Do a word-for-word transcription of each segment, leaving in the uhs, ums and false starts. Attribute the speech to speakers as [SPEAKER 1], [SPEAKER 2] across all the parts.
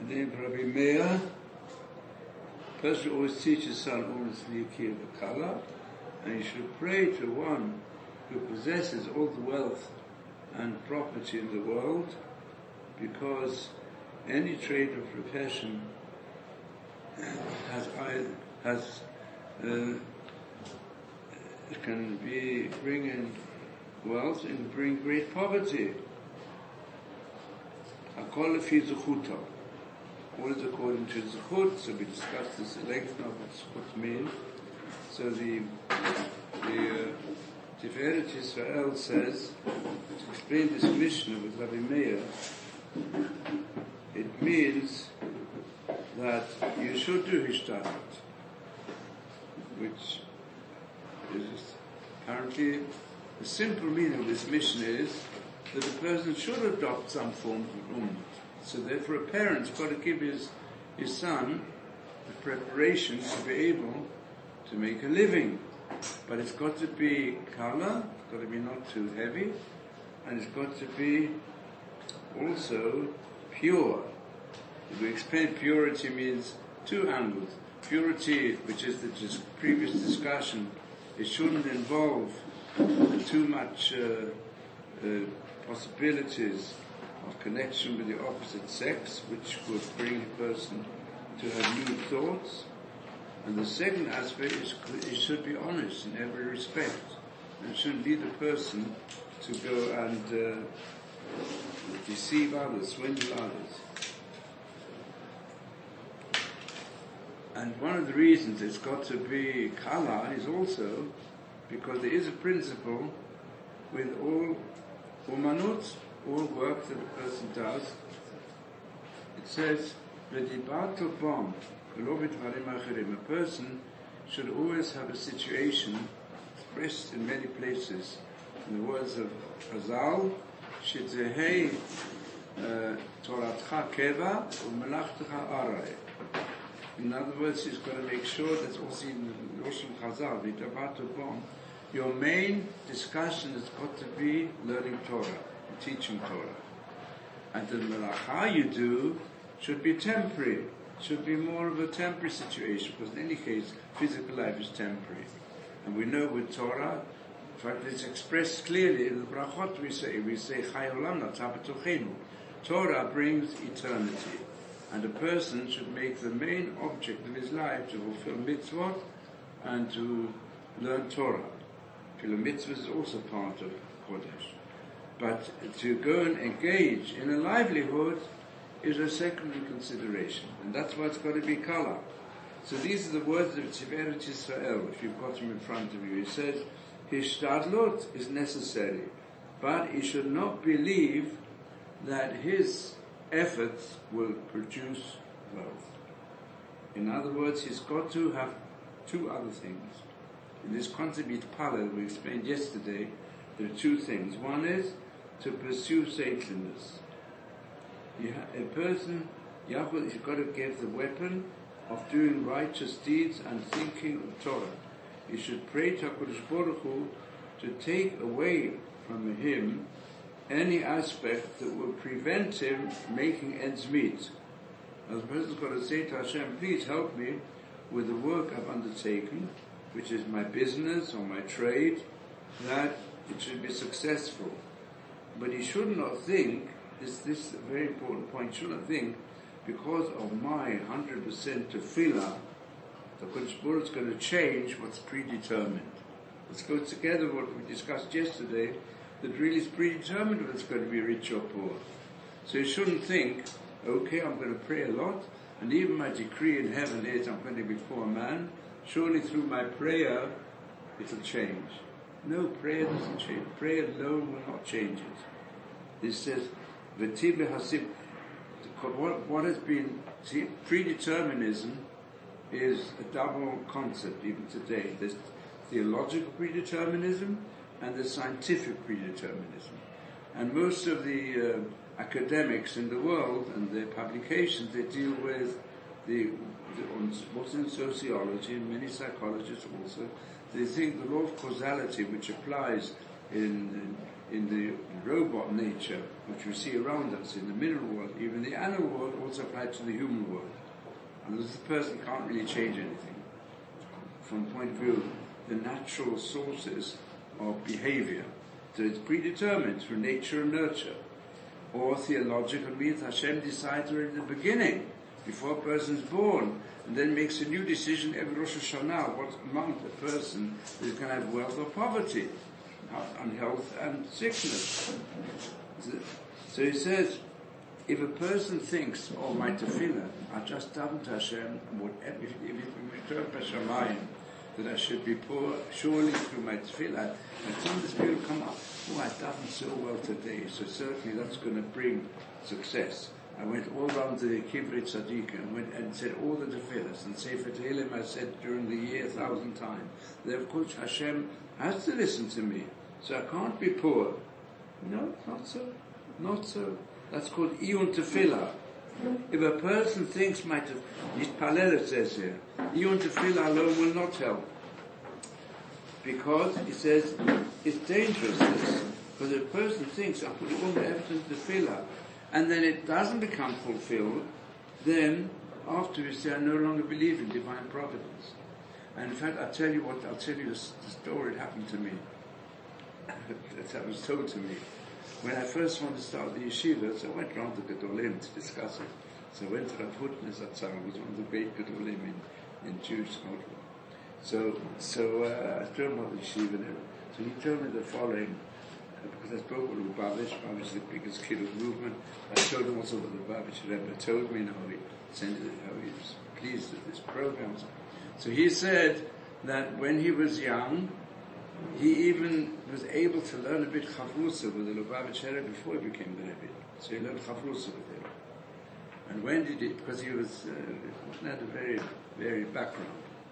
[SPEAKER 1] named Rabbi Meir. Person always teaches his son always Liyakir V'Kala, and you should pray to one who possesses all the wealth and property in the world, because any trade or profession has has uh, can be bring in wealth and bring great poverty. Hakol lefi zechuto. All is according to zechut. So we discussed this at length now what zechut means. So the the uh, Tiferet Yisrael says, to explain this Mishnah with Rabbi Meir, it means that you should do Hishtadlut, which is apparently the simple meaning of this Mishnah is that a person should adopt some form of ummah. So therefore a parent's got to give his, his son the preparation to be able to make a living. But it's got to be kala, it's got to be not too heavy, and it's got to be also pure. If we explain purity means two angles. Purity, which is the just previous discussion, it shouldn't involve too much uh, uh, possibilities of connection with the opposite sex, which could bring a person to have new thoughts. And the second aspect is it should be honest in every respect. And it shouldn't lead a person to go and uh, deceive others, swindle others. And one of the reasons it's got to be kala is also because there is a principle with all umanut, all work that a person does. It says, v'dibato bom, a person should always have a situation expressed in many places. In the words of Hazal, Shitzehei Toratcha Keva U'melachtecha Arai. In other words, he's got to make sure that's also in the Rosh Chazal, v'dibato bom, your main discussion has got to be learning Torah, teaching Torah. And the melacha you do should be temporary. Should be more of a temporary situation, because in any case, physical life is temporary. And we know with Torah, in fact it's expressed clearly in the brachot we say, we say, Chai olam nata b'tochenu. Torah brings eternity. And a person should make the main object of his life to fulfill mitzvot and to learn Torah. Fulfill mitzvot is also part of Kodesh. But to go and engage in a livelihood is a secondary consideration, and that's why it's got to be kala. So these are the words of Tiferet Yisrael, if you've got them in front of you. He says, Hishtadlut is necessary, but he should not believe that his efforts will produce wealth. In other words, he's got to have two other things. In this concept Yitpalel, we explained yesterday, there are two things. One is to pursue saintliness. A person, Yahweh, has got to give the weapon of doing righteous deeds and thinking of Torah. He should pray to HaKadosh Baruch Hu to take away from him any aspect that will prevent him making ends meet. As a person's got to say to Hashem, please help me with the work I've undertaken, which is my business or my trade, that it should be successful. But he should not think, this, this is a very important point, should not think, because of my one hundred percent tefillah, the Kodesh Baruch is going to change what's predetermined. Let's go together with what we discussed yesterday, that really is predetermined whether it's going to be rich or poor. So you shouldn't think, okay, I'm going to pray a lot, and even my decree in heaven is I'm going to be a poor man, surely through my prayer it'll change. No, prayer doesn't change. Prayer alone will not change it. This says, V'tiv hasib. What, what has been, see, predeterminism is a double concept even today. There's theological predeterminism and there's scientific predeterminism. And most of the uh, academics in the world and their publications, they deal with the, the what's in sociology, and many psychologists also, they think the law of causality, which applies in, in the robot nature, which we see around us, in the mineral world, even the animal world, also applied to the human world. And this person can't really change anything. From the point of view of the natural sources of behavior. So it's predetermined through nature and nurture. Or theological means Hashem decides already in the beginning, before a person is born, and then makes a new decision every Rosh Hashanah, what amount a person is going to have wealth or poverty, and health and sickness. So he says, if a person thinks, oh, my tefillah, I just daven to Hashem, whatever, if it return Peshamayim, that I should be poor, surely through my tefillah, and some this people come up, oh, I davened so well today, so certainly that's going to bring success. I went all around the Kivrei Tzaddik and went and said all the tefillahs, and Sefer Tehillim I said during the year a thousand times. Then of course Hashem has to listen to me, so I can't be poor. No, not so, not so. That's called Iyun Tefillah. If a person thinks my Yitpalel, it says here, Iyun Tefillah alone will not help. Because, it says, it's dangerous, this. Because if a person thinks, I put all the effort into Tefillah, and then it doesn't become fulfilled, then after you say, I no longer believe in divine providence. And in fact, I'll tell you what, I'll tell you the, the story that happened to me. that was told to me. When I first wanted to start the yeshiva, so I went round to Gedolim to discuss it. So I went to Rav Hutner Zatzal, who was one of the great Gedolim in, in Jewish culture. So, so uh, I told him about the yeshiva and everything. So he told me the following, uh, because I spoke with Lubavitch, Lubavitch is the biggest kid of the movement. I told him also what the Lubavitch Rebbe told me, and how he sent it, how he was pleased with this program. So he said that when he was young, he even was able to learn a bit Chavrusa with the Lubavitch Rebbe before he became the Rebbe. So he learned Chavrusa with him. And when did it, because he was, uh, had a very, very background.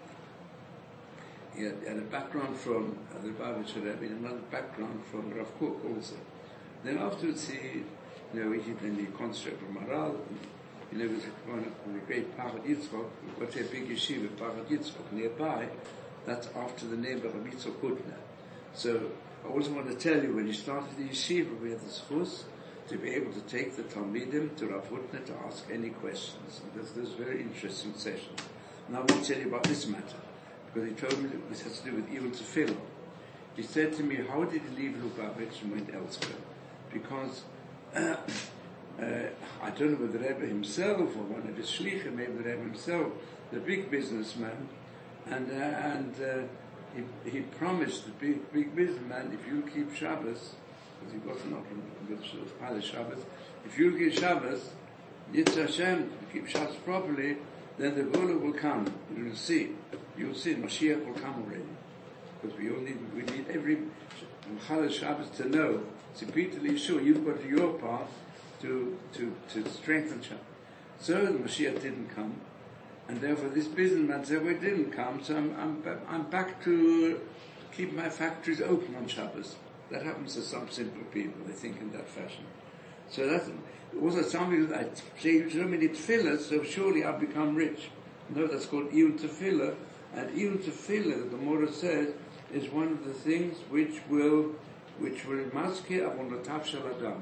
[SPEAKER 1] He had, had a background from uh, the Lubavitch Rebbe, and another background from Rav Kook also. Then afterwards he, you know, he then he concentrated on Maral. You know, he was one of the great Parad Yitzchok, got a big yeshiva, Parad Yitzchok, nearby. That's after the name of Rav Yitzchok Hutner. So I also want to tell you, when you started the yeshiva, we had the schus to be able to take the Talmidim to Rav Hutner to ask any questions. And this was a very interesting session. Now I want to tell you about this matter, because he told me that this has to do with Iyun Tefillah. He said to me, how did he leave Lubavitch and went elsewhere? Because uh, uh, I don't know whether the Rebbe himself or one of his shlichim, maybe the Rebbe himself, the big businessman, and uh, and uh, he he promised the big big businessman, if you keep Shabbos, because he got not with Palace Shabbos, if you keep Shabbos, Yitzhak Hashem, keep Shabbos properly, then the Gula will come. You'll see, you'll see, Mashiach will come already, because we all need we need every Palace Shabbos to know. So repeatedly, sure, you've got your part to to to strengthen Shabbos. So the Mashiach didn't come. And therefore this businessman said, well, it didn't come, so I'm, I'm, I'm back to keep my factories open on Shabbos. That happens to some simple people, they think in that fashion. So that's also something that I say, so many tefillah, so surely I'll become rich. No, that's called Iyun Tefillah. And Iyun Tefillah, the Gemara says, is one of the things which will, which will maskir avon latav shel adam.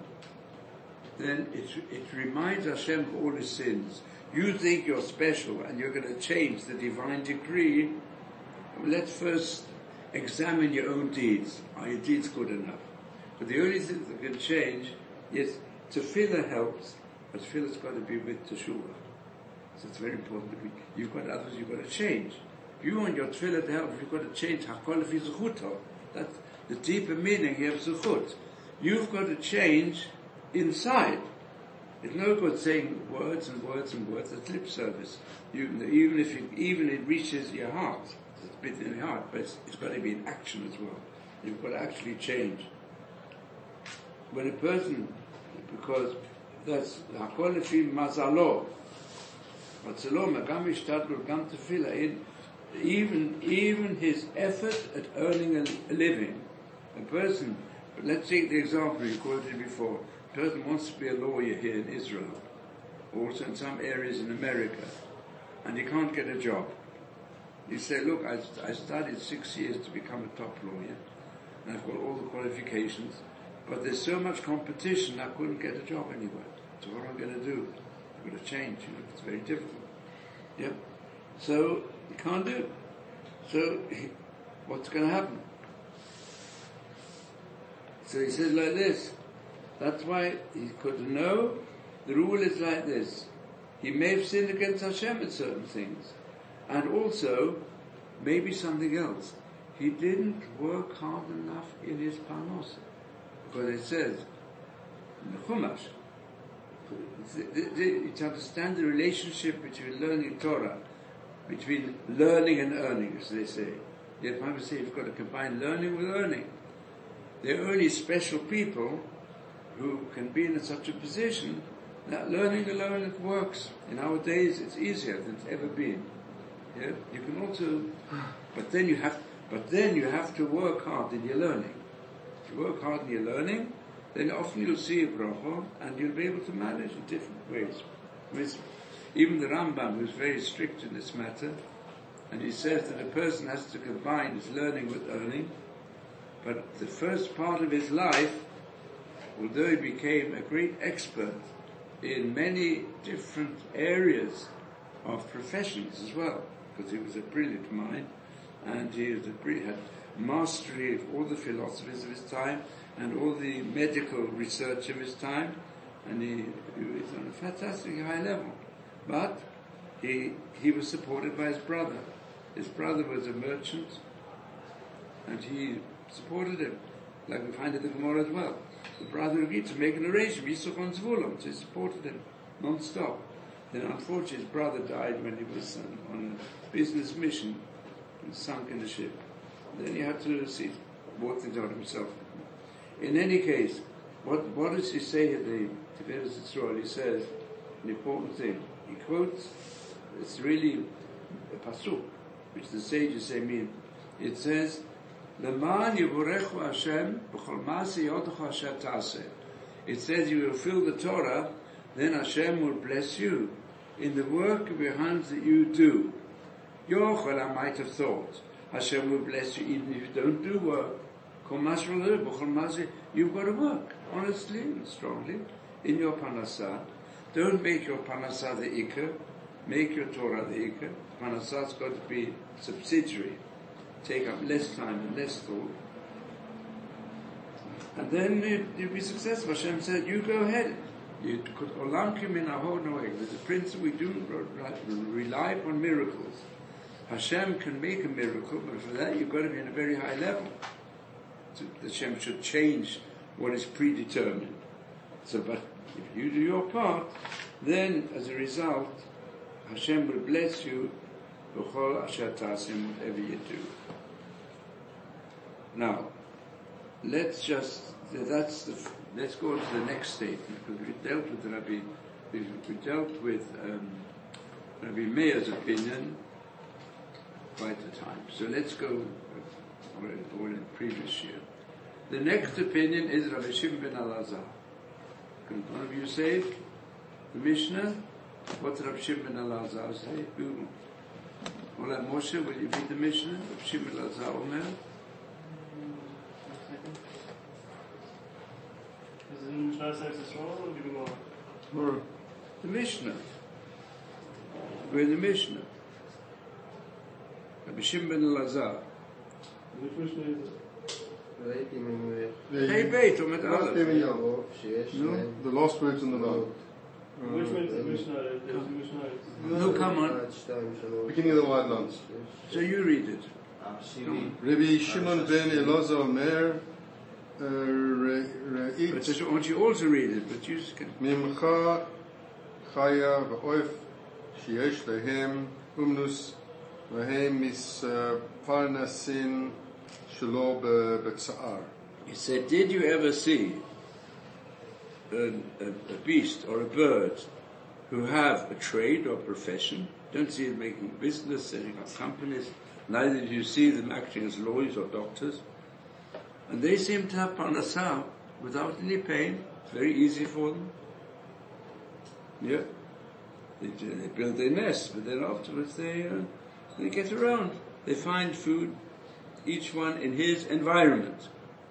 [SPEAKER 1] Then it, it reminds Hashem of all his sins. You think you're special and you're going to change the divine decree. Let's first examine your own deeds. Are your deeds good enough? But the only thing that can change is tefillah helps, but tefillah's got to be with teshuvah. So it's very important. You've got others, you've got to change. If you want your tefillah to help, you've got to change hakol lefi zechuto. That's the deeper meaning here of zechut. You've got to change inside. It's no good saying words and words and words. It's lip service. You, even if it, even it reaches your heart, it's a bit in your heart, but it's, it's got to be in action as well. You've got to actually change. When a person, because that's hakol lefi mazalo, mazalo magam ishtadlu gam tefillah. Even even his effort at earning a, a living, a person. Let's take the example you quoted before. A person wants to be a lawyer here in Israel, also in some areas in America, and he can't get a job. You say, look, I, I studied six years to become a top lawyer, and I've got all the qualifications, but there's so much competition, I couldn't get a job anywhere. So what am I going to do? I've got to change. You know, it's very difficult. Yep. So you can't do it. So he, what's going to happen? So he says like this. That's why he could know. The rule is like this. He may have sinned against Hashem in certain things. And also, maybe something else. He didn't work hard enough in his parnasa. Because it says, in the Chumash, to understand the relationship between learning Torah, between learning and earning, as they say. The Bible says you've got to combine learning with earning. There are only special people who can be in such a position that learning alone works. In our days, it's easier than it's ever been. Yeah, you can also, but then you have, but then you have to work hard in your learning. If you work hard in your learning, then often you'll see a bracha and you'll be able to manage in different ways. With even the Rambam, who's very strict in this matter, and he says that a person has to combine his learning with earning. But the first part of his life, although he became a great expert in many different areas of professions as well, because he was a brilliant mind, and he was a brilliant, had mastery of all the philosophies of his time, and all the medical research of his time, and he, he was on a fantastic high level. But he he was supported by his brother. His brother was a merchant, and he supported him, like we find in the Gemara as well. The brother agreed to make an arrangement, Yisroch on Zvulun, so he supported him non-stop. Then unfortunately his brother died when he was um, on a business mission and sunk in the ship. Then he had to see, work things out himself. In any case, what what does he say at the Tiferes Yisrael? He says an important thing. He quotes, it's really a pasuk, which the sages say mean. It says, Leman yivurechu Hashem b'chol ma'aseh yodecha asher ta'aseh. It says you will fulfill the Torah, then Hashem will bless you in the work of your hands that you do. Yochel, I might have thought, Hashem will bless you even if you don't do work. You've got to work honestly and strongly in your parnasah. Don't make your parnasah the ikar. Make your Torah the ikar. Parnasah's got to be subsidiary. Take up less time and less thought. And then you, you'll be successful. Hashem said, you go ahead. You could olamkim in our There's a principle we do rely upon miracles. Hashem can make a miracle, but for that you've got to be in a very high level. So Hashem should change what is predetermined. So, but if you do your part, then as a result, Hashem will bless you b'chol asher ta'asim, whatever you do. Now, let's just, that's the, let's go to the next statement, because we dealt with Rabbi, we, we dealt with um, Rabbi Meir's opinion quite a time. So let's go or in the previous year. The next opinion is Rabbi Shimon ben Elazar. Can one of you say it? The Mishnah? What did Rabbi Shimon ben Elazar say? Who? Ola Moshe, will you read the Mishnah? Rabbi Shimon ben Elazar Omer?
[SPEAKER 2] Is it in Mishnah Sefer Yisrael or the Gemara?
[SPEAKER 1] The Mishnah. We're in the Mishnah. Rabbi Shimon ben Elazar.
[SPEAKER 2] Which Mishnah is it?
[SPEAKER 1] Hey, wait, Omet Aleph.
[SPEAKER 3] No, the last words on the note.
[SPEAKER 2] Which one is the Mishnah? There's a Mishnah.
[SPEAKER 1] No, come on.
[SPEAKER 3] Beginning of the wide lands.
[SPEAKER 1] So you read it.
[SPEAKER 3] Rabbi Shimon ben Elazar Omer,
[SPEAKER 1] But
[SPEAKER 3] Re'it
[SPEAKER 1] just, I want you all to read it, but you can.
[SPEAKER 3] Mimcha Chaya V'oif Sheyesh Lehem Umnus Vehem Mis Parnasin Shelo B'Tza'ar.
[SPEAKER 1] He said, did you ever see a, a, a beast or a bird who have a trade or profession? Don't see them making business, setting up companies. Neither do you see them acting as lawyers or doctors. And they seem to have parnasah without any pain. It's very easy for them. Yeah. They, they build their nest, but then afterwards they, uh, they get around. They find food, each one in his environment.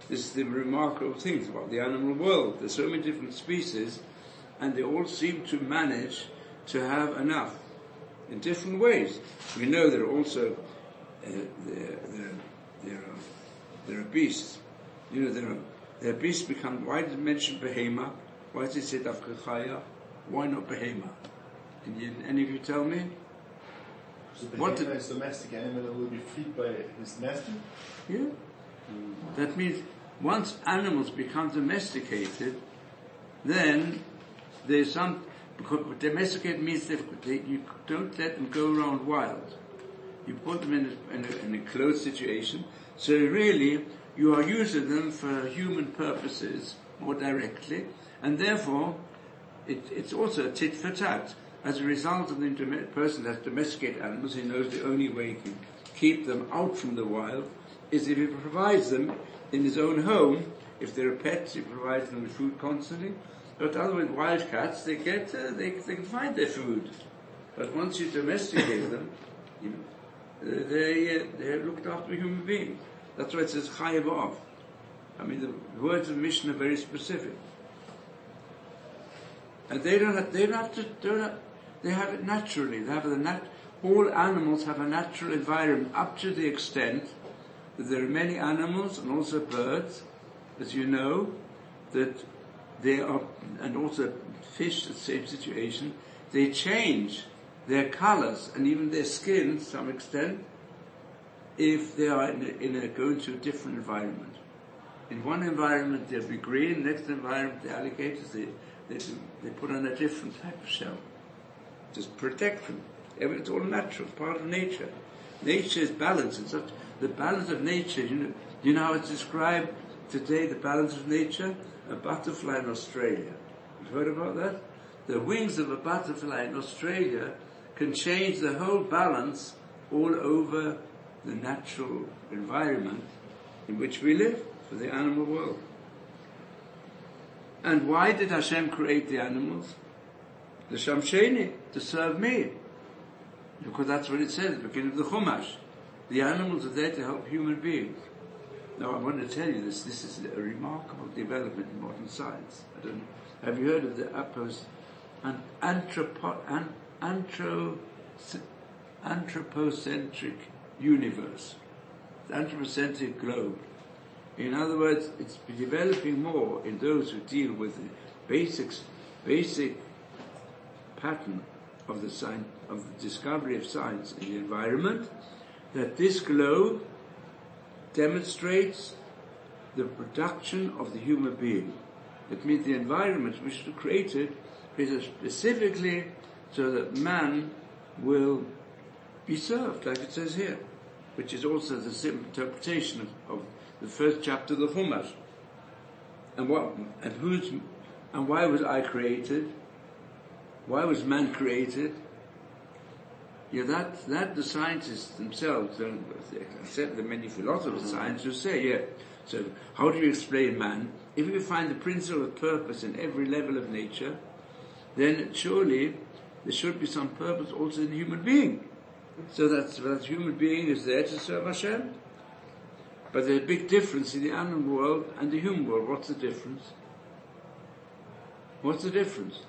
[SPEAKER 1] This is the remarkable thing about the animal world. There's so many different species, and they all seem to manage to have enough in different ways. We know there are also uh, there, there, there are there are beasts. You know, there are there are beasts become. Why did it mention behema? Why does it say dafka? Why not behema? Can you, any of you tell me?
[SPEAKER 4] So the
[SPEAKER 1] What
[SPEAKER 4] behema
[SPEAKER 1] did-
[SPEAKER 4] is domestic animal that will be freed by his master?
[SPEAKER 1] Yeah. That means once animals become domesticated, then there's some, because domesticated means that they, you don't let them go around wild. You put them in a, in, a, in a closed situation, so really you are using them for human purposes more directly, and therefore it, it's also a tit for tat. As a result of the dom- person that has domesticated animals, he knows the only way he can keep them out from the wild is if he provides them in his own home. If they're pets, he provides them with food constantly. But otherwise, wild cats, they get, uh, they, they can find their food. But once you domesticate them, you know, uh, they, uh, they're looked after by human beings. That's why it says chayav of. I mean, the words of Mishnah are very specific. And they don't have, they don't have to, don't have, they have it naturally. They have the nat, all animals have a natural environment up to the extent that there are many animals and also birds, as you know, that they are, and also fish, the same situation, they change their colors and even their skin to some extent if they are in a, in a, going to a different environment. In one environment they'll be green, next environment the alligators, they, they, they put on a different type of shell. Just protect them. It's all natural, it's part of nature. Nature is balanced. It's such, the balance of nature, you know, you know how it's described today, the balance of nature? A butterfly in Australia. You've heard about that? The wings of a butterfly in Australia can change the whole balance all over the natural environment in which we live, for the animal world. And why did Hashem create the animals? The Shamsheni, to serve me. Because that's what it says at the beginning of the Chumash. The animals are there to help human beings. Now I want to tell you this, this is a remarkable development in modern science. I don't know. Have you heard of the appos, an anthropo, an, anthro, anthropocentric universe? The anthropocentric globe. In other words, it's developing more in those who deal with the basics, basic pattern of the science, of the discovery of science in the environment, that this globe demonstrates the production of the human being. It means the environment which is created is specifically so that man will be served, like it says here, which is also the simple interpretation of, of the first chapter of the Chumash. And what, and who's, and why was I created? Why was man created? Yeah, that, that the scientists themselves don't, except the many philosophers of science who say, yeah, so how do you explain man? If you find the principle of purpose in every level of nature, then surely there should be some purpose also in the human being. So that that human being is there to serve Hashem. But there's a big difference in the animal world and the human world. What's the difference? What's the difference?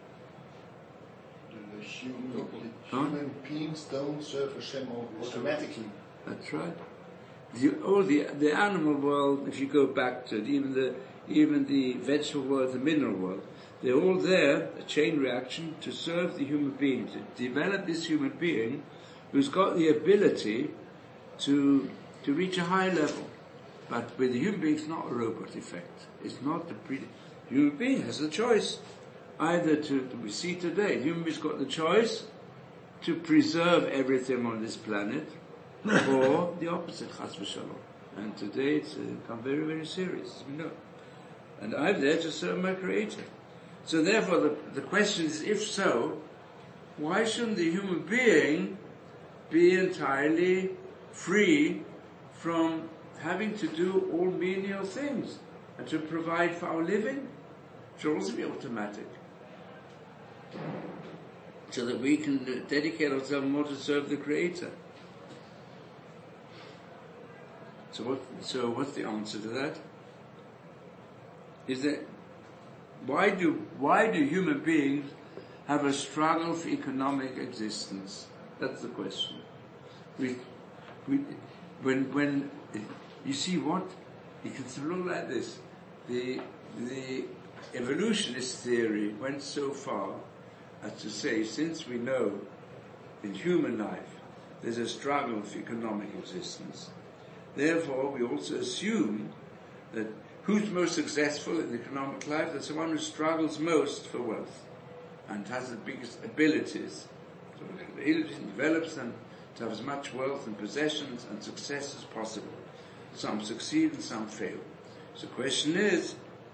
[SPEAKER 4] The human, the
[SPEAKER 1] Huh?
[SPEAKER 4] human beings don't serve Hashem automatically.
[SPEAKER 1] That's right. The, all the the animal world, if you go back to it, even the even the vegetable world, the mineral world, they're all there, a chain reaction, to serve the human being, to develop this human being who's got the ability to to reach a high level. But with the human being, it's not a robot effect. It's not the pre. The human being has a choice, either to, to we see today, the human being's got the choice to preserve everything on this planet, or the opposite, chas v'shalom. And today it's uh, become very, very serious, as we know. And I'm there to serve my Creator. So therefore the, the question is, if so, why shouldn't the human being be entirely free from having to do all menial things and to provide for our living? It should also be automatic. So that we can uh, dedicate ourselves more to serve the Creator. So what, so what's the answer to that? is that why do why do human beings have a struggle for economic existence? That's the question. We, we, when when you see what you can look like this, the the evolutionist theory went so far as to say, since we know in human life there's a struggle for economic existence, therefore we also assume that who's most successful in economic life? That's the one who struggles most for wealth and has the biggest abilities. So he develops them to have as much wealth and possessions and success as possible. Some succeed and some fail. So the question is,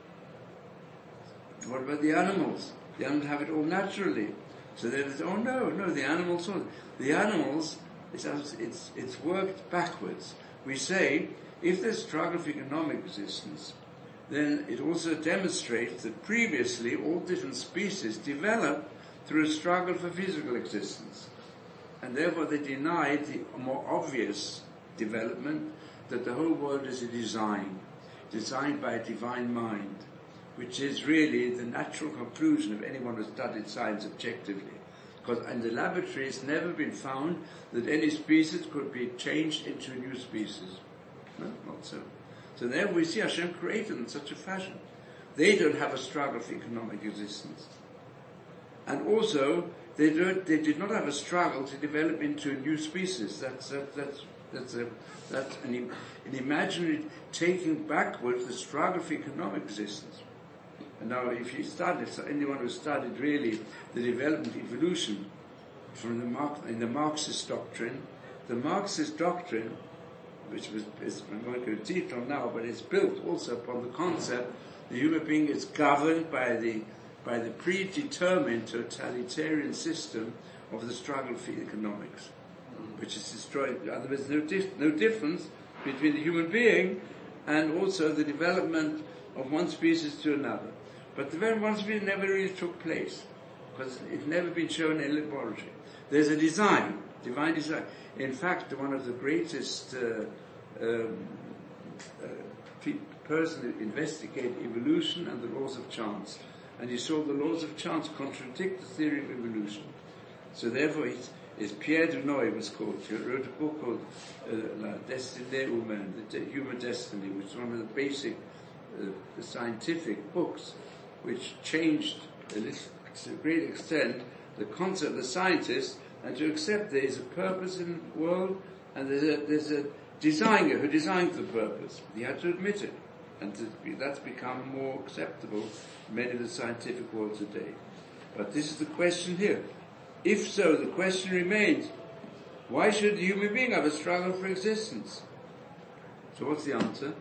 [SPEAKER 1] what about the animals? The animals have it all naturally. So then it's, oh no, no, the animals, the animals, it's, it's, it's worked backwards. We say, if there's struggle for economic existence, then it also demonstrates that previously all different species developed through a struggle for physical existence. And therefore they denied the more obvious development that the whole world is a design, designed by a divine mind, which is really the natural conclusion of anyone who studied science objectively. Because in the laboratory it's never been found that any species could be changed into a new species. No, not so. So there we see Hashem created in such a fashion. They don't have a struggle for economic existence. And also, they don't, they did not have a struggle to develop into a new species. That's, that, that's, that's, a, that's an, an imaginary taking backwards the struggle for economic existence. And now if you study, so anyone who studied really the development evolution from the Marx, in the Marxist doctrine, the Marxist doctrine, which was, is, I'm not going to teach on now, but it's built also upon the concept the human being is governed by the by the predetermined totalitarian system of the struggle for economics, which is destroyed. In other words, no, dif- no difference between the human being and also the development of one species to another. But the very one species never really took place, because it's never been shown in a laboratory. There's a design, divine design. In fact, one of the greatest uh, um, uh, person who investigated evolution and the laws of chance, and he saw the laws of chance contradict the theory of evolution. So therefore, it's, it's Pierre Dunoy was called. He wrote a book called uh, La Destinée Humaine, the De- Human Destiny, which is one of the basic uh, the scientific books, which changed a little, to a great extent the concept of the scientists, and to accept there is a purpose in the world, and there's a, there's a designer who designed the purpose. He had to admit it, and to be, that's become more acceptable in many of the scientific world today. But this is the question here. If so, the question remains, why should the human being have a struggle for existence? So what's the answer?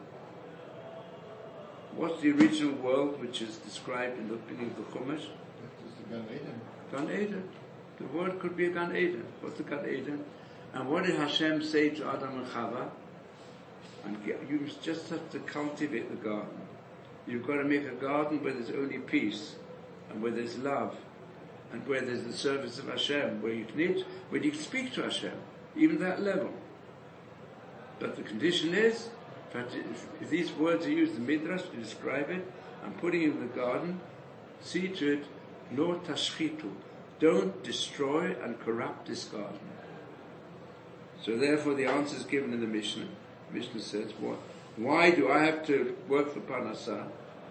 [SPEAKER 1] What's the original world which is described in the beginning of the Chumash?
[SPEAKER 4] That is the Gan Eden.
[SPEAKER 1] Gan Eden. The word could be a Gan Eden. What's the Gan Eden? And what did Hashem say to Adam and Chava? And you just have to cultivate the garden. You've got to make a garden where there's only peace, and where there's love, and where there's the service of Hashem, where you can eat, where you can speak to Hashem, even that level. But the condition is, in fact, if, if these words are used in Midrash to describe it, I'm putting in the garden, see to it, lo tashchitu, don't destroy and corrupt this garden. So therefore the answer is given in the Mishnah. The Mishnah says, what? Why do I have to work for Parnassah?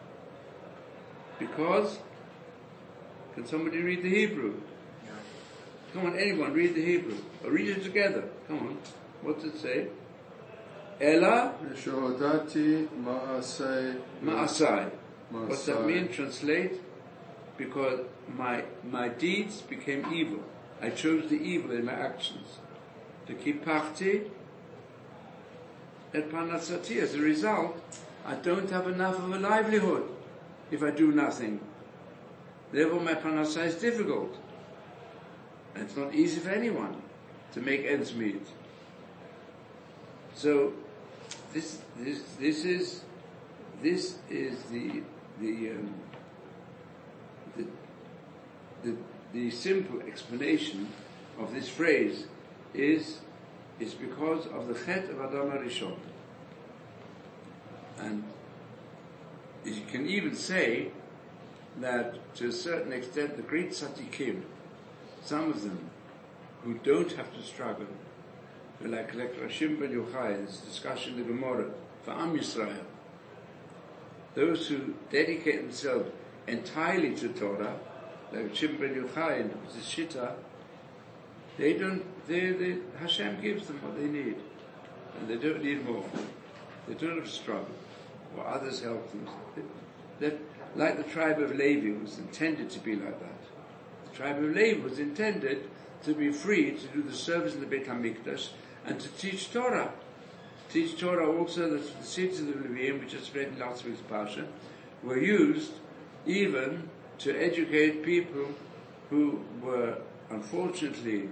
[SPEAKER 1] Because, can somebody read the Hebrew?
[SPEAKER 4] Yeah.
[SPEAKER 1] Come on, anyone, read the Hebrew. Or read it together. Come on. What's it say? Ella
[SPEAKER 3] Shodati Ma'asei
[SPEAKER 1] Ma'asai. What's that mean? Translate. Because my my deeds became evil. I chose the evil in my actions. To keep party at Parnassati. As a result, I don't have enough of a livelihood if I do nothing. Therefore my Parnassah is difficult. And it's not easy for anyone to make ends meet. So this this this is this is the the um, the, the the simple explanation of this phrase is is because of the Chet of Adam HaRishon. And you can even say that to a certain extent the great tzaddikim, some of them who don't have to struggle, like like Rashim ben Yochai, this discussion in the Gemara for Am Yisrael, those who dedicate themselves entirely to Torah, like Rashim ben Yochai and the Shita, they don't. They, they Hashem gives them what they need, and they don't need more. They don't have to struggle, or others help them. That, like the tribe of Levi was intended to be like that. The tribe of Levi was intended to be free to do the service in the Beit HaMikdash and to teach Torah. Teach Torah also that the seeds of the Leviim, which is read in last week's Parsha, were used even to educate people who were unfortunately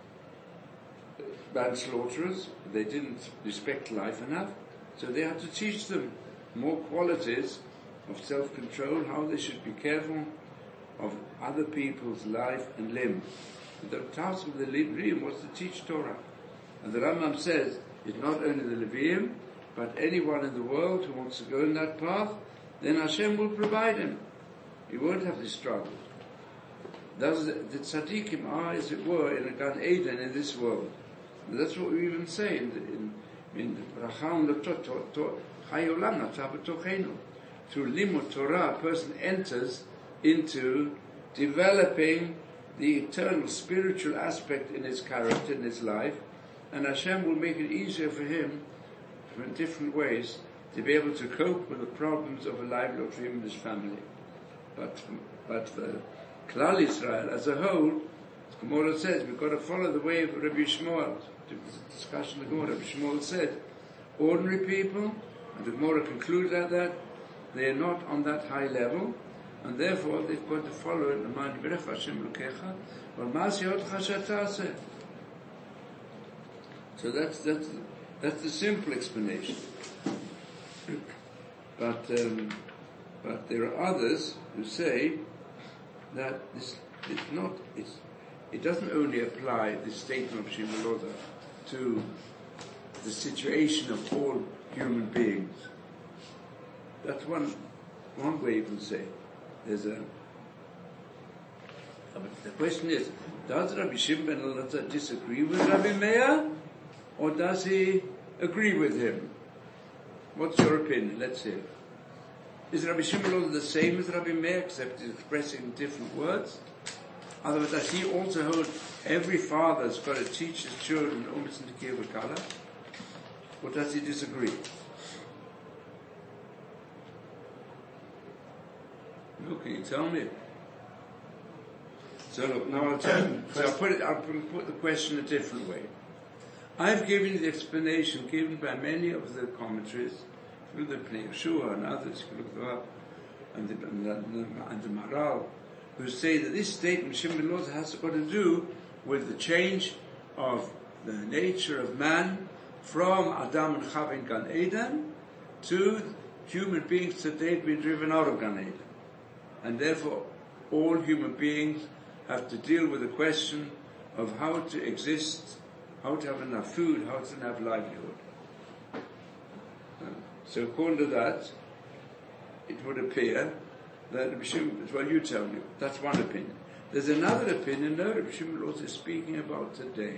[SPEAKER 1] manslaughterers. They didn't respect life enough, so they had to teach them more qualities of self-control, how they should be careful of other people's life and limb. The task of the Leviim was to teach Torah. And the Rambam says, it's not only the Leviim, but anyone in the world who wants to go in that path, then Hashem will provide him. He won't have to struggle. Thus, the tzaddikim are, as it were, in a Gan Eden in this world. And that's what we even say in the, in the Racham L'Tot, Chayolam Nata B'Tochenu. Through Limud Torah, a person enters into developing the eternal spiritual aspect in his character, in his life, and Hashem will make it easier for him, in different ways, to be able to cope with the problems of a livelihood for him and his family. But, but for Klal Yisrael as a whole, the Gemara says, we've got to follow the way of Rabbi Shmuel. The discussion of the Gemara, Rabbi Shmuel said, ordinary people, and the Gemara concluded at that, they are not on that high level, and therefore they've got to follow it. So that's that's that's the simple explanation. But um, but there are others who say that this is not it's, it doesn't only apply this statement of Shimon Loda to the situation of all human beings. That's one one way you can say. There's a. But the question is, does Rabbi Shimon ben Elazar disagree with Rabbi Meir, or does he agree with him? What's your opinion? Let's hear. Is Rabbi Shimon ben Elazar the same as Rabbi Meir, except he's expressing different words? Otherwise, does he also hold every father's got to teach his children Umitz and Tekir V'Kala? Or does he disagree? Look, can you tell me? So look, now I'll tell you. So I'll put it, I'll put the question a different way. I've given you the explanation given by many of the commentaries, through the Pnei Yeshua and others, you can look them up, and the, and the, and the Maral, who say that this statement, Shimon ben Elazar, has got to do with the change of the nature of man from Adam and Chava in Gan Eden to human beings that they've been driven out of Gan Eden. And therefore, all human beings have to deal with the question of how to exist, how to have enough food, how to have livelihood. So according to that, it would appear that Rabbi Shimon, well, you tell me, that's one opinion. There's another opinion, no, Rabbi Shimon also is speaking about today.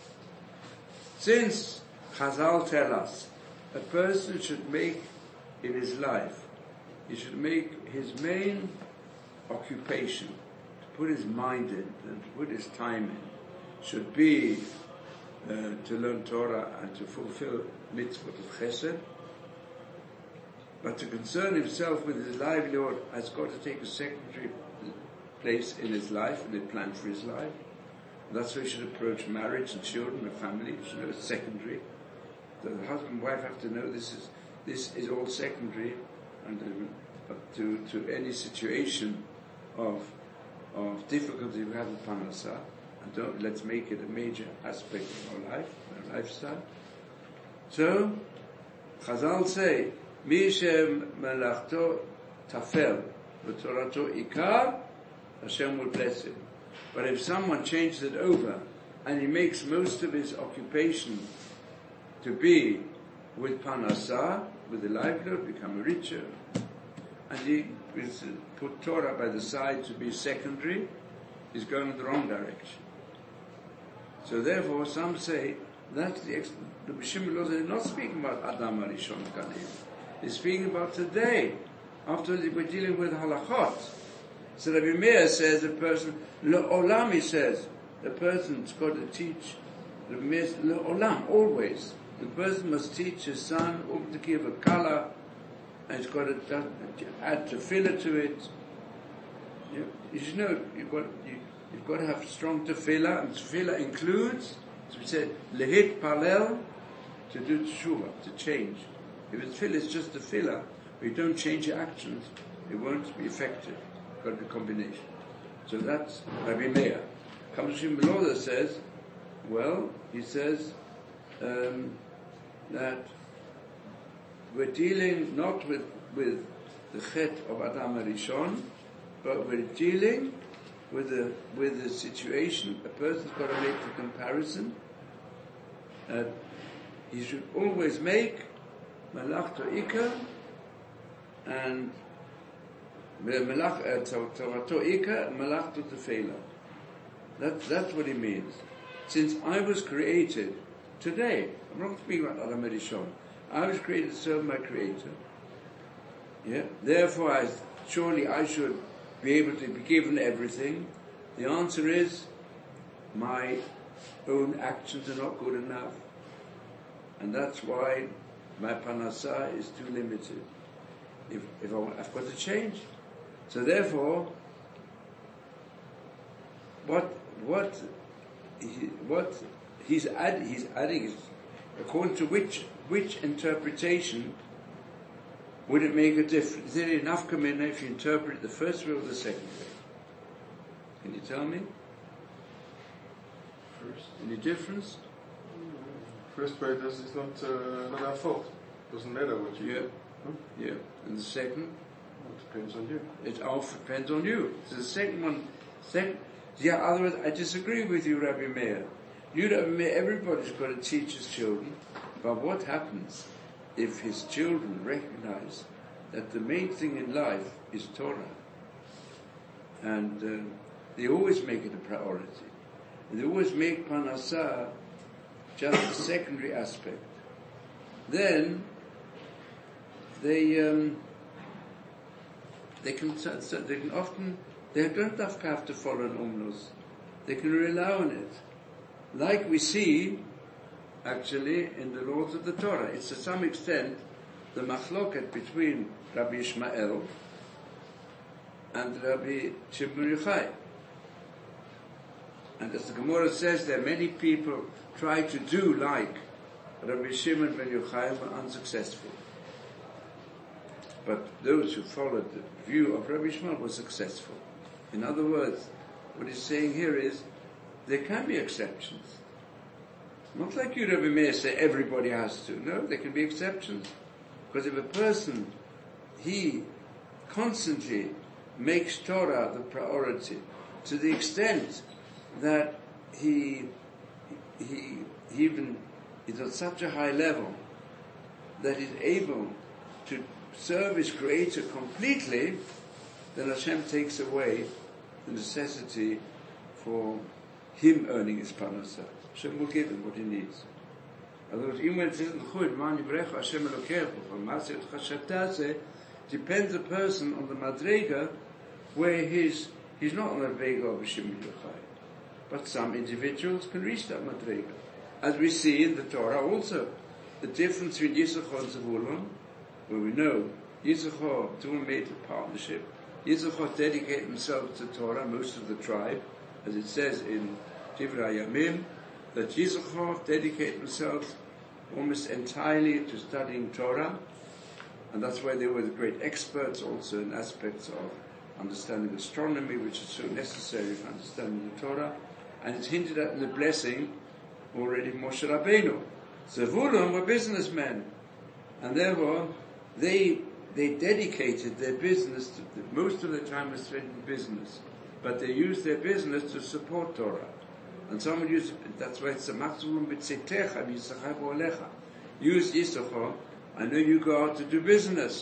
[SPEAKER 1] Since Chazal tell us a person should make in his life, he should make his main occupation, to put his mind in and to put his time in, should be uh, to learn Torah and to fulfill mitzvot of chesed. But to concern himself with his livelihood has got to take a secondary place in his life, and a plan for his life. And that's how he should approach marriage and children and family. He should know it's secondary. The husband and wife have to know this is this is all secondary, and uh, to to any situation of of difficulty we have with Parnassah, and don't, let's make it a major aspect of our life, our lifestyle. So, Chazal say, Mi shem melachto tafel, v'torato ikar, Hashem will bless him. But if someone changes it over, and he makes most of his occupation to be with Parnassah, with the livelihood, become richer, and he is put Torah by the side to be secondary, he's going in the wrong direction. So therefore, some say that's the ex- the B'Shimon Loza is not speaking about Adam Arishon Kalim. He's speaking about today, after we're dealing with halachot. So Rabbi Meir says the person, Le'olam, he says, the person's got to teach, Rabbi Meir says, Le'olam, always. The person must teach his son, um to give a color, and he's got to add tefillah to it. You, you should know, you've got, you, you've got to have strong tefillah, and tefillah includes, as we said, lehit palel, to do teshuvah, to change. If it's tefillah, it's just tefillah, but you don't change your actions, it won't be effective. It's got to be a combination. So that's Rabbi Meir. Kamshim Beloda says, well, he says um, that we're dealing not with, with the chet of Adam Arishon, but we're dealing with the with the situation. A person's got to make the comparison. Uh, he should always make Malach to Ikar and Malach Torato Ikar and Malach to Tefillah. That that's what he means. Since I was created today, I'm not speaking about Adam Arishon. I was created to serve my Creator. Yeah. Therefore, I, surely I should be able to be given everything. The answer is, my own actions are not good enough, and that's why my panasa is too limited. If if I, I've got to change, so therefore, what what he, what he's add, he's adding is according to which which interpretation would it make a difference? Is there enough kamina if you interpret the first way or the second way? Can you tell me?
[SPEAKER 3] First.
[SPEAKER 1] Any difference?
[SPEAKER 3] First way, this is not uh, not our fault. Doesn't matter what you
[SPEAKER 1] Yeah.
[SPEAKER 3] do. Hmm?
[SPEAKER 1] Yeah. And the second?
[SPEAKER 3] Well, it depends on you.
[SPEAKER 1] It all depends on you. So the second one, second, yeah, otherwise I disagree with you, Rabbi Meir. You, Rabbi Meir, everybody's got to teach his children, but what happens if his children recognize that the main thing in life is Torah? And uh, they always make it a priority. And they always make Panasah just a secondary aspect. Then they um, they can so they can often they don't have to follow an umnus. They can rely on it, like we see actually in the laws of the Torah. It's to some extent the machloket between Rabbi Ishmael and Rabbi Shimon Yochai. And as the Gemara says, there are many people try to do like Rabbi Shimon ben Yochai were unsuccessful. But those who followed the view of Rabbi Ishmael were successful. In other words, what he's saying here is, there can be exceptions. Not like you, Rabbi Meir, say everybody has to. No, there can be exceptions. Because if a person, he constantly makes Torah the priority, to the extent that he, he, he even is at such a high level that he's able to serve his Creator completely, then Hashem takes away the necessity for him earning his parnasah. Hashem will give him what he needs. Otherwise, even when it says in Chud, Man Yivrecha Hashem Elokecha, from Maaseh Chashatazeh, depends the person on the madrega where he's he's not on the madrega of Shimon Yochai. But some individuals can reach that madrega. As we see in the Torah also, the difference between Yisachar and Zevulun, where we know Yisachar, Zevulun made a partnership. Yisachar dedicated himself to Torah, most of the tribe, as it says in Divrei Yamim, that Yisachar dedicated themselves almost entirely to studying Torah, and that's why they were the great experts also in aspects of understanding astronomy, which is so necessary for understanding the Torah, and it's hinted at in the blessing already Moshe Rabbeinu. Zevulun were businessmen, and therefore they they dedicated their business to, most of the time was spent in business, but they used their business to support Torah. And someone used, that's why it's a maximum b'tzetecha v'yisachar b'olecha. Use Yisachar, I know you go out to do business,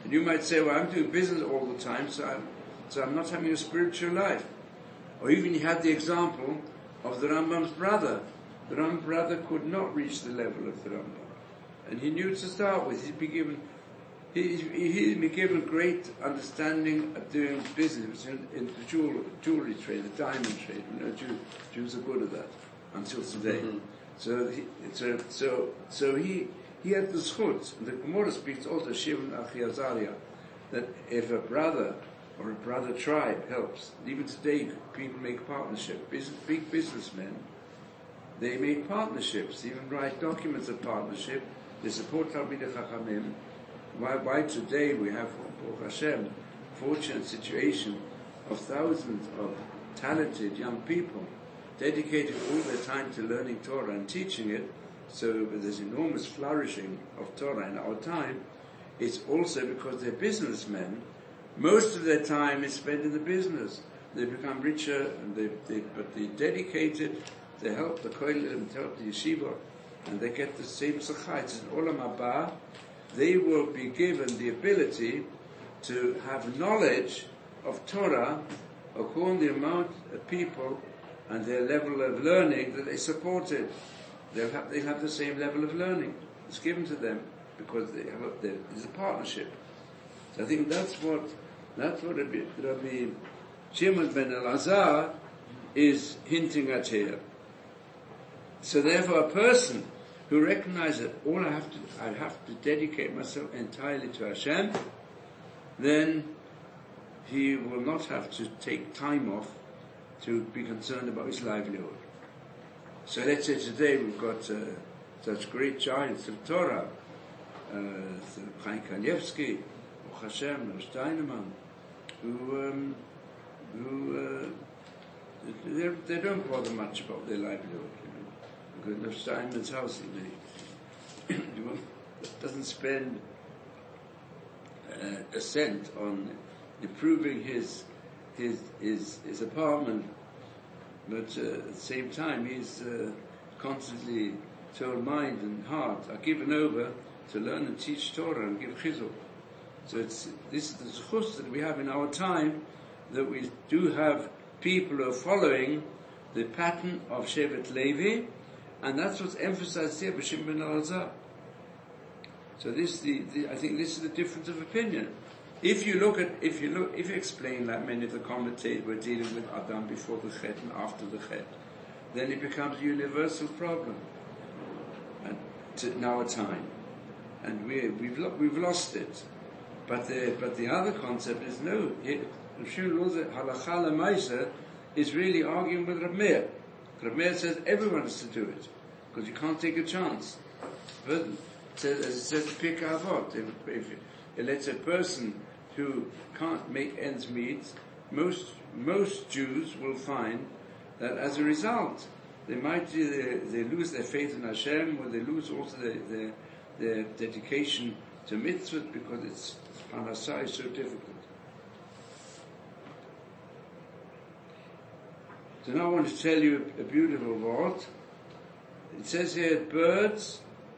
[SPEAKER 1] And you might say, well, I'm doing business all the time, so I'm, so I'm not having a spiritual life. Or even you had the example of the Rambam's brother. The Rambam's brother could not reach the level of the Rambam. And he knew to start with. He'd be given, he, he'd be given great understanding of doing business in, in the jewel, jewelry trade, the diamond trade. You know, Jew, Jews are good at that until today. Mm-hmm. So, he, so, so, so he, he had the schutz. The Gemara speaks also, Shimon Achiazaria, that if a brother or a brother tribe helps, even today people make partnership. Business, big businessmen, they make partnerships, even write documents of partnership. They support Talmidei Chachamim. Why, why today we have, Baruch Hashem, fortunate situation of thousands of talented young people dedicating all their time to learning Torah and teaching it. So there's enormous flourishing of Torah in our time. It's also because they're businessmen. Most of their time is spent in the business. They become richer, and they, they, but they're dedicated. They help the kollel, they help the yeshiva, and they get the same tzachah. It's an olam haba. They will be given the ability to have knowledge of Torah according to the amount of people and their level of learning that they supported. They'll have, they'll have the same level of learning. It's given to them because they have a, there's a partnership. So I think that's what that's what Rabbi, Rabbi Shimon ben Elazar is hinting at here. So therefore, a person who recognizes that all I have to I have to dedicate myself entirely to Hashem, then he will not have to take time off to be concerned about his livelihood. So let's say today we've got uh, such great giants of Torah, uh, Chaim Kanievsky, Baruch Hashem, Rosh Steinemann, who um, who uh, they, they don't bother much about their livelihood. You know, because Rosh Steinemann's house he doesn't spend uh, a cent on improving his his his his apartment. But uh, at the same time, he's uh, constantly told mind and heart are given over to learn and teach Torah and give chizuk. So it's, this is the zchus that we have in our time, that we do have people who are following the pattern of Shevet Levi, and that's what's emphasized here by Shimon ben Elazar. So this, the, the, I think this is the difference of opinion. If you look at, if you look, if you explain like many of the commentators were dealing with Adam before the Chet and after the Chet, then it becomes a universal problem. And to, in our time, and we we've lo- we've lost it. But the but the other concept is no. Halacha l'maisa is really arguing with Reb Meir. Reb Meir says everyone has to do it because you can't take a chance. But it says, as it says, pick avot. If, if it lets a person who can't make ends meet, most most Jews will find that as a result, they might they, they lose their faith in Hashem, or they lose also their their, their dedication to mitzvot because it's parnasah is so difficult. So now I want to tell you a beautiful word. It says here, birds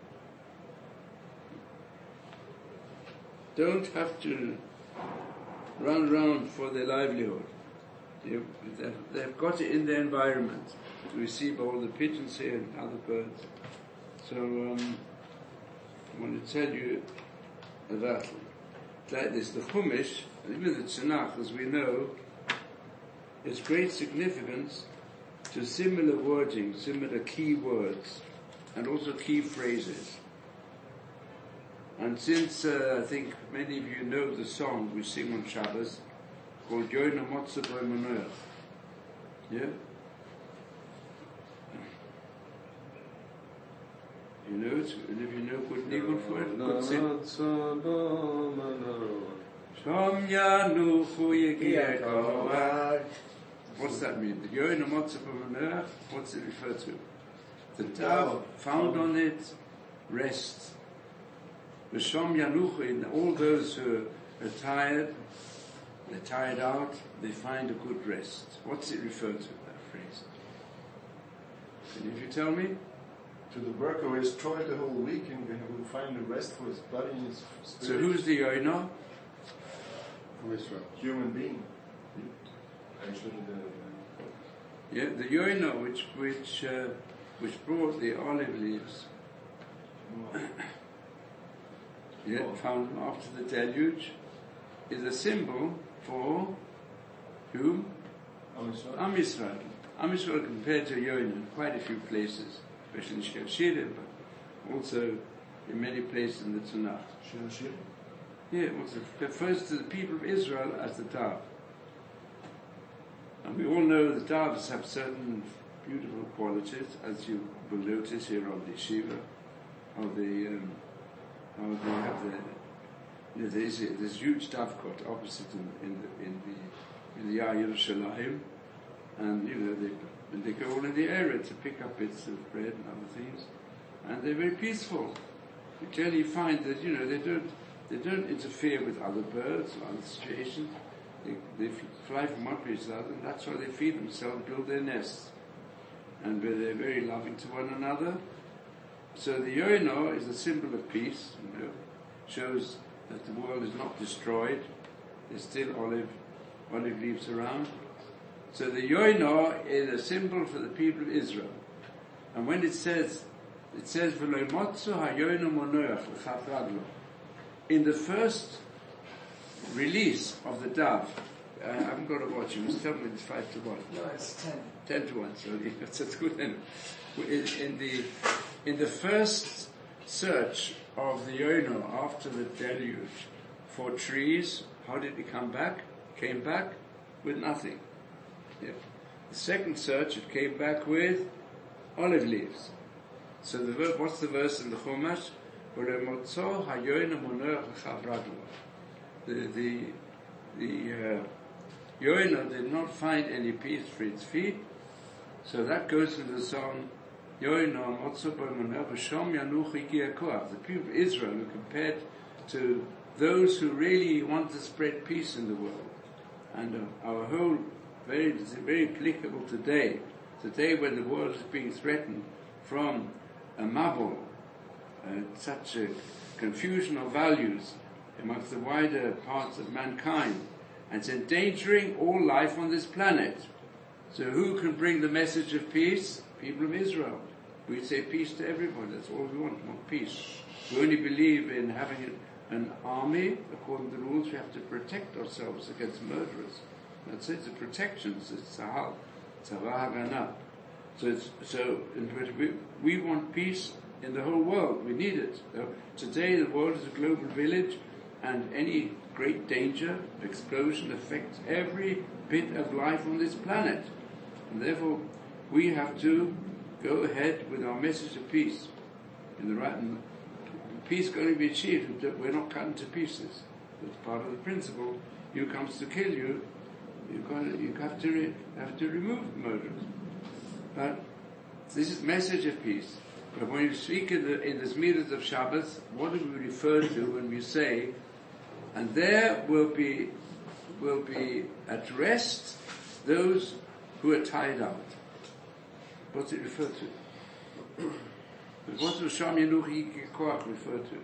[SPEAKER 1] don't have to run around for their livelihood. They've, they've got it in their environment to receive all the pigeons here and other birds. So um, I want to tell you that like this, the Chumash, even the Tanakh, as we know, has great significance to similar wording, similar key words, and also key phrases. And since uh, I think many of you know the song we sing on Shabbos called Yoina Motza B'Emunah, yeah? You know it? And if you know good nigun for it, good sing. Shom Yanuchu Yegiekova. What's that mean? The Yoina Motza B'Emunah, what's it refer to? The dove found on it rest. V'shom Yanuchu, in all those who are tired, they're tired out, they find a good rest. What's it refer to, that phrase? Can you tell me?
[SPEAKER 4] To the worker who has toiled the whole week and who will find a rest for his body and his spirit.
[SPEAKER 1] So who's the Yoina?
[SPEAKER 3] From Israel.
[SPEAKER 4] Human being. Actually, the,
[SPEAKER 1] Yeah, the Yoino which which uh, which brought the olive leaves. Yeah, found after the deluge, is a symbol for whom?
[SPEAKER 4] the
[SPEAKER 1] Am Yisrael. Am Yisrael compared to Yoina in quite a few places, especially in Shir Shirim, but also in many places in the Tanakh.
[SPEAKER 4] Shir Shir.
[SPEAKER 1] Yeah, it was refers to the people of Israel as the dove. And we all know the doves have certain beautiful qualities, as you will notice here on the Yeshiva, how they, um, how they have the, you know, there's a, there's huge dovecot opposite in, in the in the in the Yar Yerushalayim, and you know they they go all in the area to pick up bits of bread and other things, and they're very peaceful. You clearly find that you know they don't they don't interfere with other birds or other situations. They, they fly from one place to the other, and that's why they feed themselves, build their nests, and they're very loving to one another. So the Yoino is a symbol of peace, you know, shows that the world is not destroyed. There's still olive olive leaves around. So the Yoino is a symbol for the people of Israel. And when it says, it says, "V'lo motzu hayoino monoach l'chaf raglo." In the first release of the dove, uh, I haven't got to watch. You must tell me it's five to one.
[SPEAKER 5] No, it's ten.
[SPEAKER 1] Ten to one. So that's that's good. In, in the in the first search of the Yoino after the deluge for trees, how did it come back? Came back with nothing. Yeah. The second search, it came back with olive leaves. So the verse, what's the verse in the Chumash? The the the uh, Yoino did not find any peace for its feet, so that goes into the song Yoino Motzo B'Moneh V'Shom Yanuch Higia Koach. The people of Israel are compared to those who really want to spread peace in the world, and uh, our whole very it's very applicable today. Today, when the world is being threatened from a mabul, uh, such a confusion of values amongst the wider parts of mankind, and it's endangering all life on this planet. So who can bring the message of peace? People of Israel. We say peace to everyone. That's all we want. We want peace. We only believe in having an army. According to the rules, we have to protect ourselves against murderers. That's it. It's a protection. It's tzahal. Tzavah hagana. So it's, so we, we want peace in the whole world. We need it. So today the world is a global village, and any great danger, explosion affects every bit of life on this planet. And therefore we have to go ahead with our message of peace. In the right, and peace can only be achieved. We're not cut into pieces. That's part of the principle. Who comes to kill you, you got you have to re, have to remove murderers. But this is message of peace. But when you speak in the in the Zmiras of Shabbos, what do we refer to when we say, and there will be will be at rest those who are tired out? What's it refer to? What's the Sham Yanuch Koach refer to?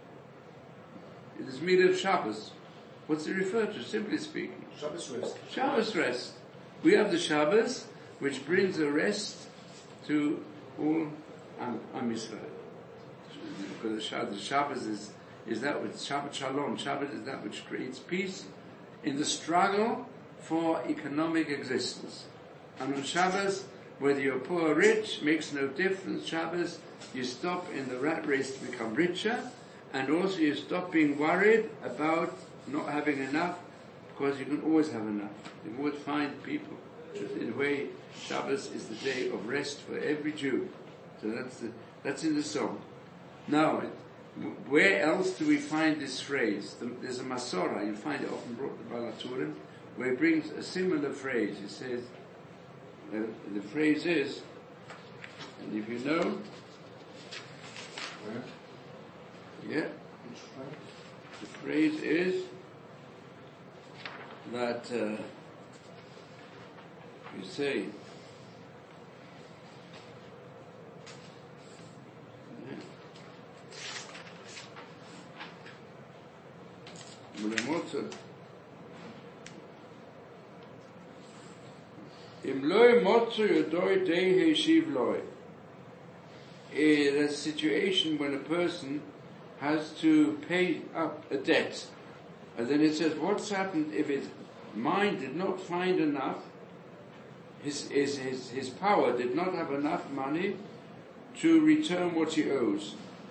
[SPEAKER 1] In the Zmiras of Shabbos, what's it refer to? Simply speaking,
[SPEAKER 4] Shabbos rest.
[SPEAKER 1] Shabbos rest. We have the Shabbos, which brings a rest to all Am, Am Yisrael. Because the Shabbos, the Shabbos is, is that which, Shabbat Shalom, Shabbos is that which creates peace in the struggle for economic existence. And on Shabbos, whether you're poor or rich, makes no difference. Shabbos, you stop in the rat race to become richer, and also you stop being worried about not having enough, because you can always have enough. You can always find people. In a way, Shabbos is the day of rest for every Jew. So that's the, that's in the song. Now, where else do we find this phrase? There's a Masorah, you find it often brought by Laturim, where he brings a similar phrase. He says, uh, the phrase is, and if you know,
[SPEAKER 4] Where?
[SPEAKER 1] yeah,
[SPEAKER 4] Which phrase?
[SPEAKER 1] the phrase is that uh, you say, Im loy motzu yodoi dei heshiv loy. In a situation when a person has to pay up a debt. And then it says, what's happened if his mind did not find enough, his, his, his, his power did not have enough money to return what he owes.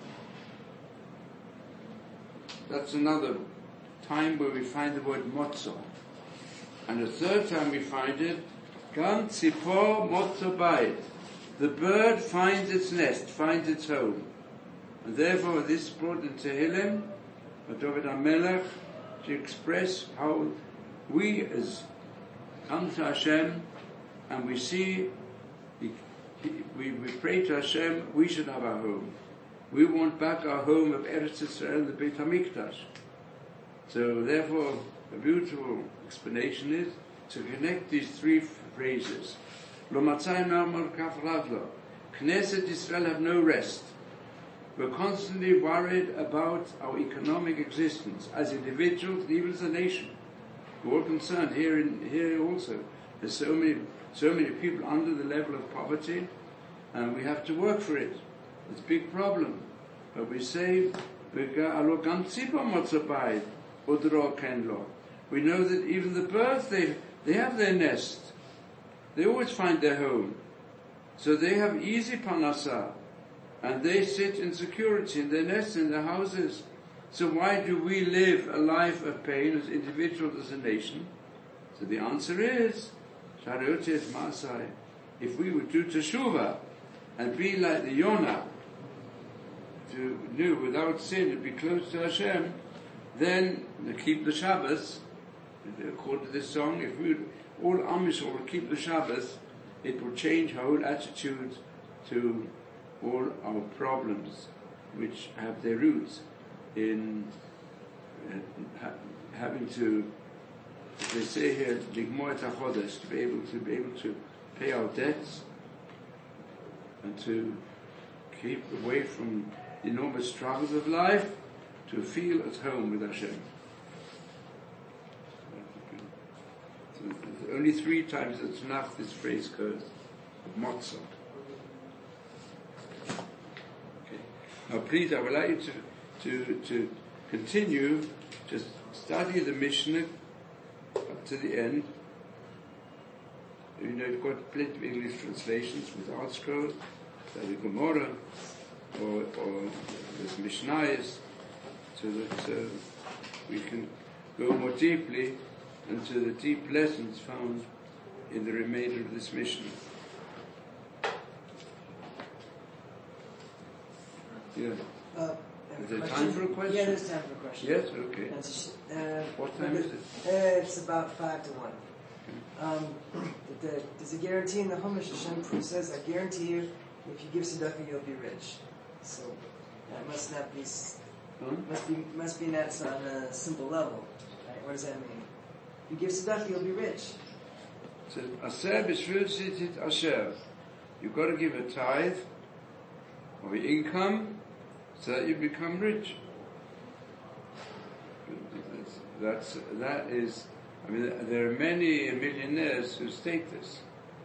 [SPEAKER 1] That's another time where we find the word motzo. And the third time we find it, Gam tzipor motzo bayit. The bird finds its nest, finds its home. And therefore this is brought in Tehillim, by David HaMelech, to express how we as come to Hashem and we see, we, we pray to Hashem, we should have our home. We want back our home of Eretz Yisrael, the Beit HaMikdash. So therefore, a beautiful explanation is to connect these three phrases. Lo matzayim na'amar kaf ravlo. Knesset Yisrael have no rest. We're constantly worried about our economic existence as individuals and even as a nation. We're all concerned here in here also. There's so many so many people under the level of poverty, and we have to work for it. It's a big problem. But we say, we know that even the birds, they, they have their nest. They always find their home. So they have easy parnasah. And they sit in security in their nests, in their houses. So why do we live a life of pain as individuals, as a nation? So the answer is, if we would do teshuvah and be like the Yonah, to do without sin and be close to Hashem, then to keep the Shabbos, according to this song, if we would, all Am Yisrael would keep the Shabbos, it will change our whole attitude to all our problems, which have their roots in uh, ha- having to, as they say here, ligmor et hachodesh, to be able to be able to pay our debts and to keep away from the enormous struggles of life, to feel at home with Hashem. So only three times in Tanakh this phrase goes, motzah. Now please, I would like you to, to, to continue to study the Mishnah up to the end. You know, you've got plenty of English translations with Art Scroll, study Gemara, or, or there's Mishnayos, so that uh, we can go more deeply into the deep lessons found in the remainder of this Mishnah. Yeah.
[SPEAKER 5] Uh,
[SPEAKER 1] Is there time for a question?
[SPEAKER 5] Yeah, there's time for a question.
[SPEAKER 1] Yes, okay.
[SPEAKER 5] That's, uh,
[SPEAKER 1] What time is it?
[SPEAKER 5] Uh, it's about five to one. Um, the, the, there's a guarantee in the Chumash. Hashem says, "I guarantee you, if you give tzedakah, you'll be rich." So that must not be
[SPEAKER 1] Huh?
[SPEAKER 5] must be must be not on a simple level. Right? What does that mean? If you give tzedakah, you'll be rich.
[SPEAKER 1] So, Aser b'shvil sitit asher. You've got to give a tithe of your income so that you become rich. That's, that is, I mean, there are many millionaires who state this.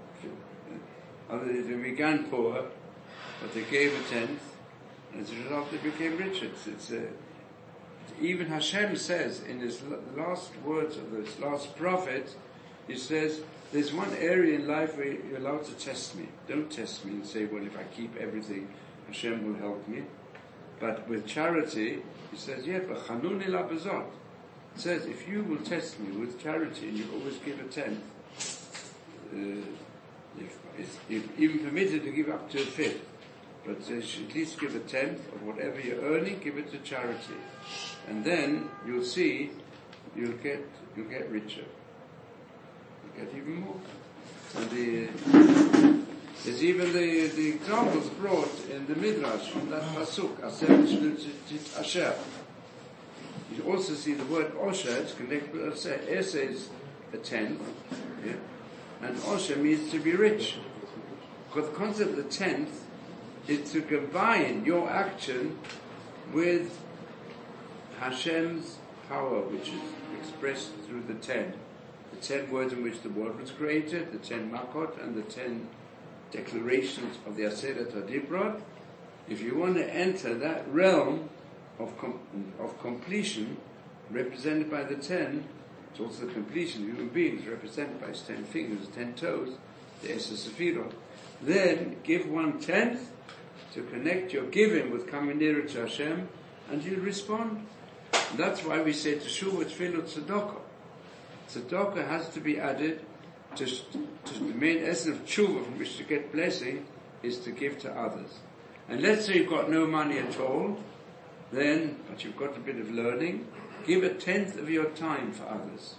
[SPEAKER 1] They began poor, but they gave a tenth, and as a result they became rich. It's, it's a, even Hashem says in his last words of this last prophet, he says, there's one area in life where you're allowed to test me. Don't test me and say, well, if I keep everything, Hashem will help me. But with charity, he says, yeah, but chanuni la bezot. It says, if you will test me with charity and you always give a tenth, uh, if, it's, you're even permitted to give up to a fifth, but uh, at least give a tenth of whatever you're earning, give it to charity. And then you'll see, you'll get, you'll get richer. You'll get even more. And the, there's even the, the examples brought in the Midrash from that Pasuk, Asher. You also see the word Osher, it's connected with Asher. Asher is a tenth, yeah? And Osher means to be rich. Because the concept of the tenth is to combine your action with Hashem's power, which is expressed through the ten. The ten words in which the world was created, the ten makot, and the ten declarations of the Aseret HaDibrot. If you want to enter that realm of com- of completion, represented by the ten, it's also the completion of human beings, represented by his ten fingers, ten toes, the Eser Sefirot. Then give one tenth to connect your giving with coming nearer to Hashem, and you'll respond. And that's why we say Teshuvah, Tefillah, Tzedakah. Tzedakah has to be added to, to the main essence of Teshuvah, from which to get blessing, is to give to others. And let's say you've got no money at all, then, but you've got a bit of learning, give a tenth of your time for others.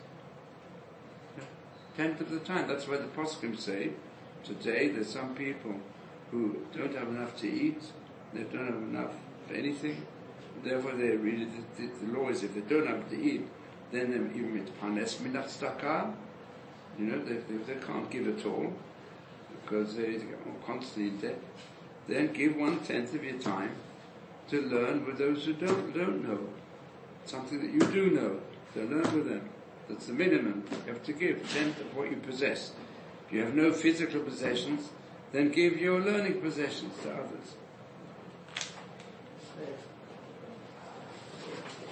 [SPEAKER 1] Tenth of the time. That's why the poskim say, today there's some people who don't have enough to eat, they don't have enough for anything, therefore they really, the, the law is if they don't have to eat, then they even mit panes minach tzedakah, you know, they, they, they can't give at all, because they are constantly in debt, then give one tenth of your time to learn with those who don't, don't know. Something that you do know, so learn with them. That's the minimum. You have to give a tenth of what you possess. If you have no physical possessions, then give your learning possessions to others.